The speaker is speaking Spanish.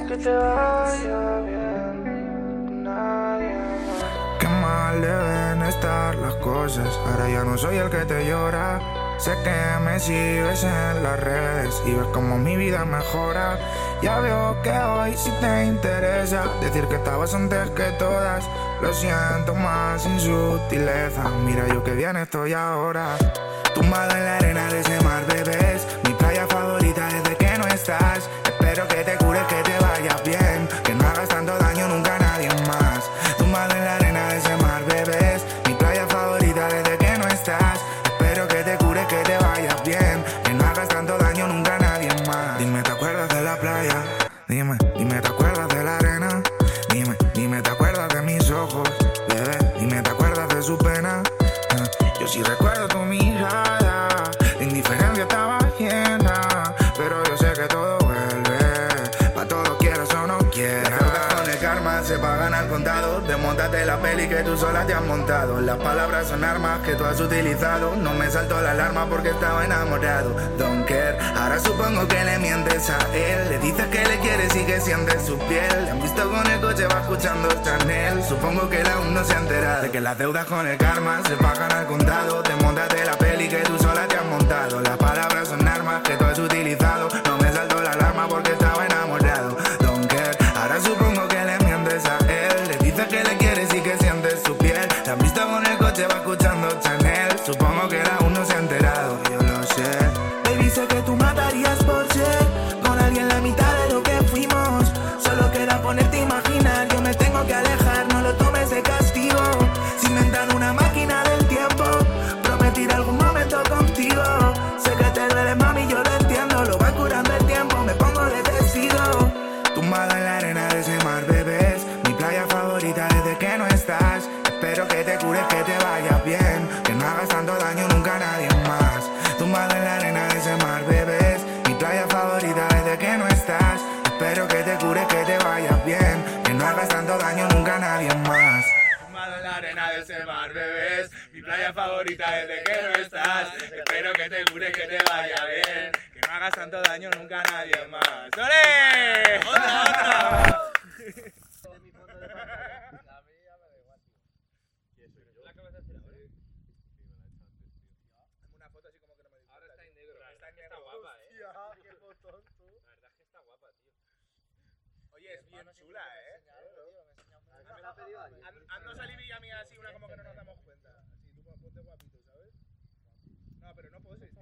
que te vaya bien, nadie más. Qué mal deben estar las cosas. Ahora ya no soy el que te llora. Sé que me sigues en las redes y ves cómo mi vida mejora. Ya veo que hoy sí te interesa decir que estabas antes que todas. Lo siento más sin sutileza. Mira yo que bien estoy ahora. Tumbado en la arena de ese mar, bebés. Mi playa favorita desde que no estás. Espero que te cures, que te vayas bien. Que no hagas tanto daño nunca a nadie más. Tumbado en la arena de ese mar, bebés. Mi playa favorita desde que no estás. Espero que te cures, que te vayas bien. Que no hagas tanto daño nunca a nadie más. Dime, ¿te acuerdas de la playa? Dime, ¿te acuerdas de la arena? Dime, ¿te acuerdas de mis ojos? Bebé, dime, ¿te acuerdas de su pena? Yo sí recuerdo tu mirada. La indiferencia estaba llena, pero yo sé que todo vuelve. Pa' todo quieras o no quieras. Las deudas con el karma se pagan al contado. Desmontate la peli que tú sola te has montado. Las palabras son armas que tú has utilizado. No me saltó la alarma porque estaba enamorado. Don't care, ahora supongo que le mientes a él. Le dices que le quieres y que sientes su piel. Le han visto con el coche, va escuchando Chanel. Supongo que él aún no se ha enterado de que las deudas con el karma se pagan al contado. Desmontate la peli que tú sola te has montado. Las palabras son armas que tú has utilizado. No me saltó la alarma porque estaba enamorado. Don't care, ahora supongo que le mientes a él. Le dices que le quieres y que sientes su piel. Te han visto con el coche, va escuchando Chanel. Supongo que él aún no se ha enterado. Yo lo sé. Baby, sé que tú matarías por ser con alguien la mitad de lo que fuimos. Solo queda ponerte a imaginar. Yo me tengo que alejar, no lo tomes de castigo. Si inventan una máquina del tiempo, prometir algún momento contigo. Sé que te duele, mami, yo lo entiendo. Lo va curando el tiempo, me pongo de testigo. Tumbada en la arena de ese mar, bebés. Mi playa favorita desde que no estás. Espero que te cures, que te vayas bien. Que no hagas tanto daño nunca a nadie más. Tumbada en la arena de ese mar, bebés. Mi playa favorita desde que no estás. Espero que te cures, que te vayas bien. Que no hagas tanto daño nunca a nadie más. Tumbado en la arena de ese mar, bebés. Mi playa favorita desde que no estás. Espero que te cures, que te vaya bien. Que no hagas tanto daño nunca a nadie más. ¡Ole! ¡Otra! Una foto así como que no me digo. Ahora está en negro. Está guapa, Qué botón, tú. La verdad es que está guapa, tío. Oye, es bien chula, Me la ha pedido alguien. Haznos salir y a mí así una como que no nos damos cuenta. Así, tú ponte guapito, ¿sabes? No, pero no poses.